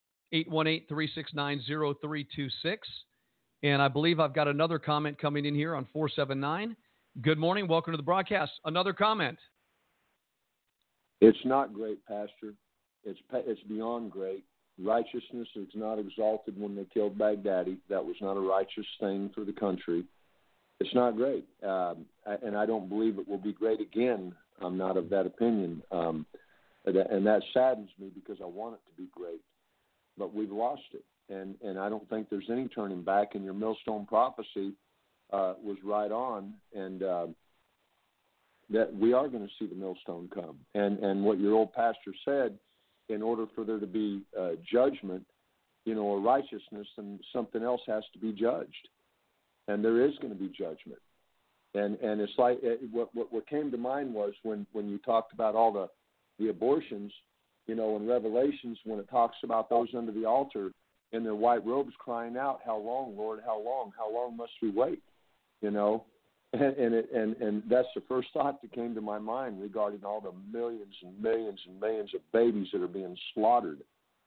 818-369-0326. And I believe I've got another comment coming in here on 479. Good morning. Welcome to the broadcast. Another comment. It's not great, Pastor. It's beyond great. Righteousness is not exalted when they killed Baghdadi. That was not a righteous thing for the country. It's not great, and I don't believe it will be great again. I'm not of that opinion, and that saddens me because I want it to be great. But we've lost it, and I don't think there's any turning back. And your millstone prophecy was right on, and that we are going to see the millstone come. And what your old pastor said, in order for there to be judgment, or righteousness, then something else has to be judged. And there is going to be judgment. And it's like what came to mind was when you talked about all the abortions, in Revelations, when it talks about those under the altar in their white robes crying out, "How long, Lord? How long? How long must we wait?" And that's the first thought that came to my mind regarding all the millions and millions and millions of babies that are being slaughtered.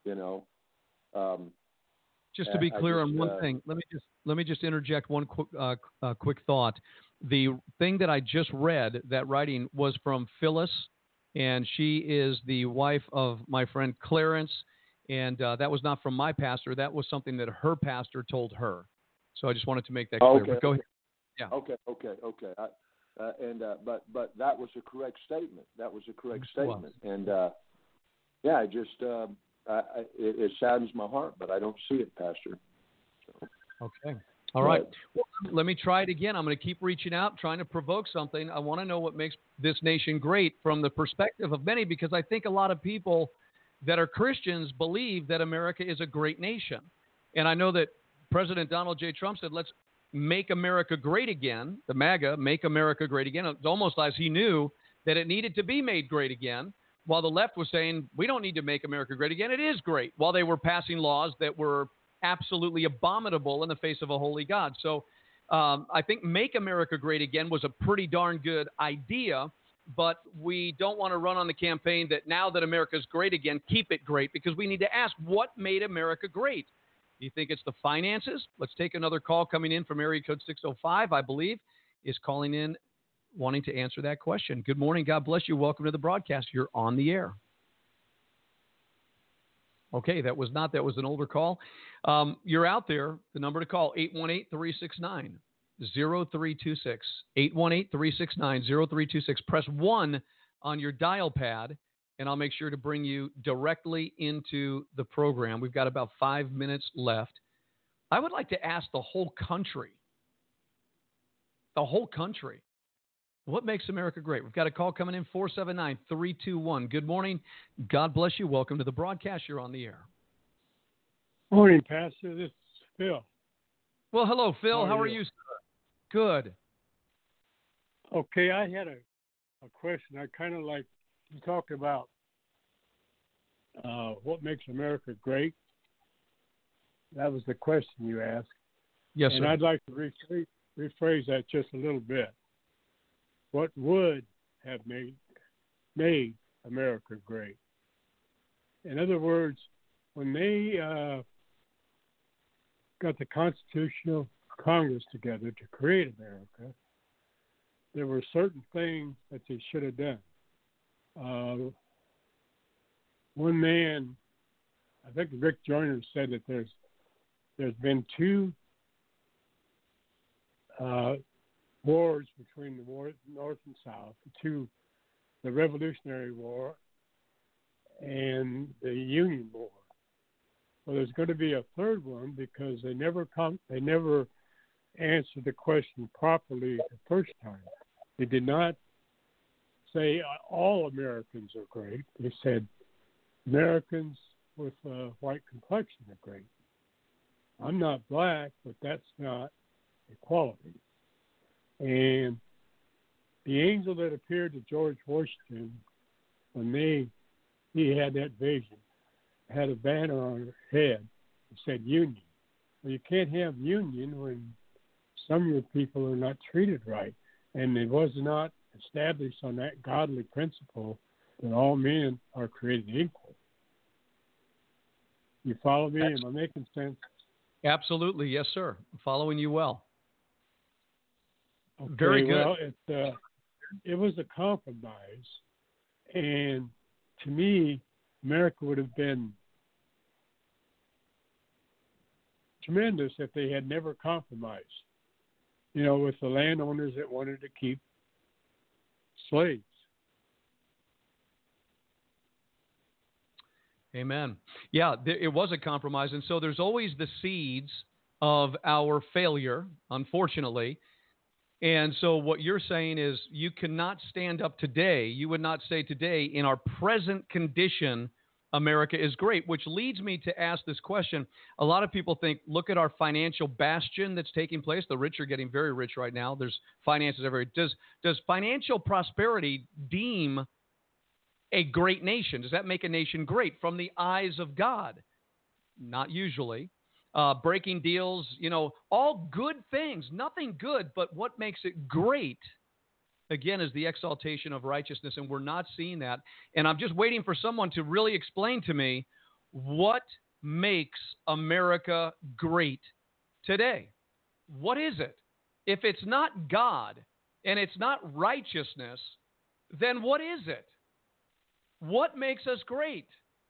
Just to be clear on one thing, let me just interject one quick thought. The thing that I just read, that writing was from Phyllis, and she is the wife of my friend Clarence, and that was not from my pastor. That was something that her pastor told her. So I just wanted to make that clear. Okay. But go ahead. Yeah. Okay. But that was a correct statement. And it saddens my heart, but I don't see it, Pastor. So. Okay. All right. Well, let me try it again. I'm going to keep reaching out, trying to provoke something. I want to know what makes this nation great from the perspective of many, because I think a lot of people that are Christians believe that America is a great nation. And I know that President Donald J. Trump said, let's make America great again, the MAGA, make America great again. It's almost as he knew that it needed to be made great again, while the left was saying, we don't need to make America great again. It is great, while they were passing laws that were absolutely abominable in the face of a holy God. So I think make America great again was a pretty darn good idea, but we don't want to run on the campaign that now that America's great again, keep it great, because we need to ask what made America great. Do you think it's the finances? Let's take another call coming in from area code 605, I believe, is calling in wanting to answer that question. Good morning. God bless you. Welcome to the broadcast. You're on the air. Okay, that was an older call. You're out there. The number to call, 818-369-0326. 818-369-0326. Press 1 on your dial pad, and I'll make sure to bring you directly into the program. We've got about 5 minutes left. I would like to ask the whole country, what makes America great? We've got a call coming in, 479-321. Good morning. God bless you. Welcome to the broadcast. You're on the air. Morning, Pastor. This is Phil. Well, hello, Phil. How are you, sir? Good. Okay, I had a question. I kind of like, you talked about what makes America great. That was the question you asked. Yes, and sir. I'd like to rephrase that just a little bit. What would have made America great? In other words, when they got the Constitutional Congress together to create America, there were certain things that they should have done. One man, I think Rick Joyner, said that there's been two wars between the North and South, the Revolutionary War and the Union War. Well, there's going to be a third one because they never answered the question properly the first time. They did not say all Americans are great. They said Americans with a white complexion are great. I'm not black, but that's not equality. And the angel that appeared to George Washington when he had that vision had a banner on her head that said Union. Well, you can't have union when some of your people are not treated right. And it was not established on that godly principle that all men are created equal. You follow me? Am I making sense? Absolutely. Yes, sir. I'm following you well. Okay, very good. Well, it was a compromise. And to me, America would have been tremendous if they had never compromised. You know, with the landowners that wanted to keep slaves. Amen. Yeah, it was a compromise. And so there's always the seeds of our failure, unfortunately. And so what you're saying is you cannot stand up today. You would not say today, in our present condition, America is great, which leads me to ask this question. A lot of people think, look at our financial bastion that's taking place. The rich are getting very rich right now. There's finances everywhere. Does financial prosperity deem a great nation? Does that make a nation great from the eyes of God? Not usually. Breaking deals, all good things, nothing good, but what makes it great, again, is the exaltation of righteousness, and we're not seeing that. And I'm just waiting for someone to really explain to me what makes America great today. What is it? If it's not God and it's not righteousness, then what is it? What makes us great?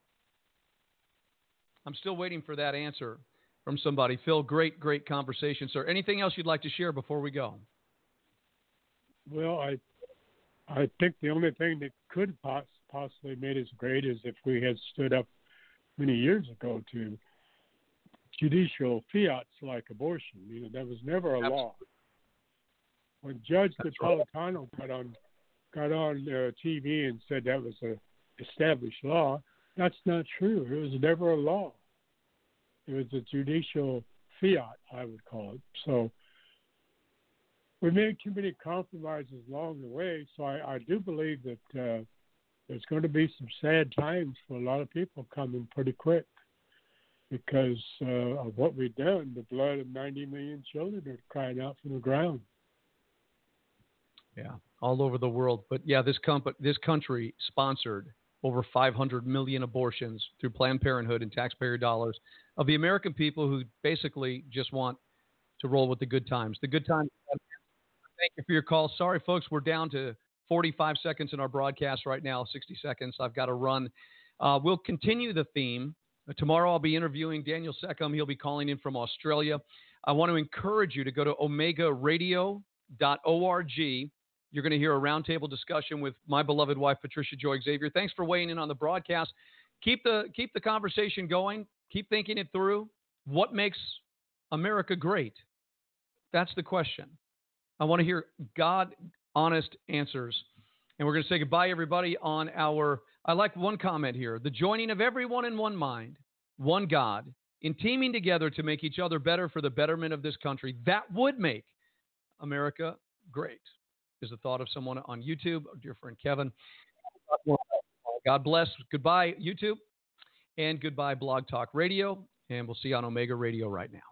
I'm still waiting for that answer from somebody. Phil, great conversation, sir. Anything else you'd like to share before we go? Well, I think the only thing that could possibly made us great is if we had stood up many years ago to judicial fiats like abortion. That was never a law. When Judge Napolitano got on TV and said that was a established law, that's not true. It was never a law. It was a judicial fiat, I would call it. So we made too many compromises along the way. So I do believe that there's going to be some sad times for a lot of people coming pretty quick because of what we've done. The blood of 90 million children are crying out from the ground. Yeah, all over the world. But yeah, this country sponsored over 500 million abortions through Planned Parenthood and taxpayer dollars of the American people who basically just want to roll with the good times. The good times. Thank you for your call. Sorry, folks, we're down to 45 seconds in our broadcast right now, 60 seconds. I've got to run. We'll continue the theme. Tomorrow I'll be interviewing Daniel Seckham. He'll be calling in from Australia. I want to encourage you to go to omegaradio.org. You're going to hear a roundtable discussion with my beloved wife, Patricia Joy Xavier. Thanks for weighing in on the broadcast. Keep the conversation going. Keep thinking it through. What makes America great? That's the question. I want to hear God-honest answers. And we're going to say goodbye, everybody, on I like one comment here. The joining of everyone in one mind, one God, in teaming together to make each other better for the betterment of this country. That would make America great, is the thought of someone on YouTube, our dear friend Kevin. God bless. Goodbye, YouTube, and goodbye, Blog Talk Radio, and we'll see you on Omega Radio right now.